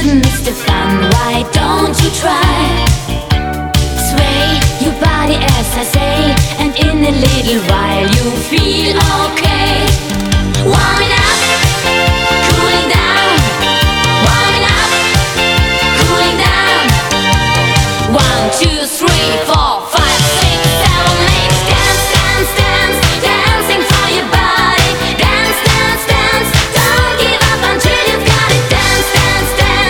shouldn't miss the fun. Why don't you try? Sway your body as I say, and in a little while you feel okay. Why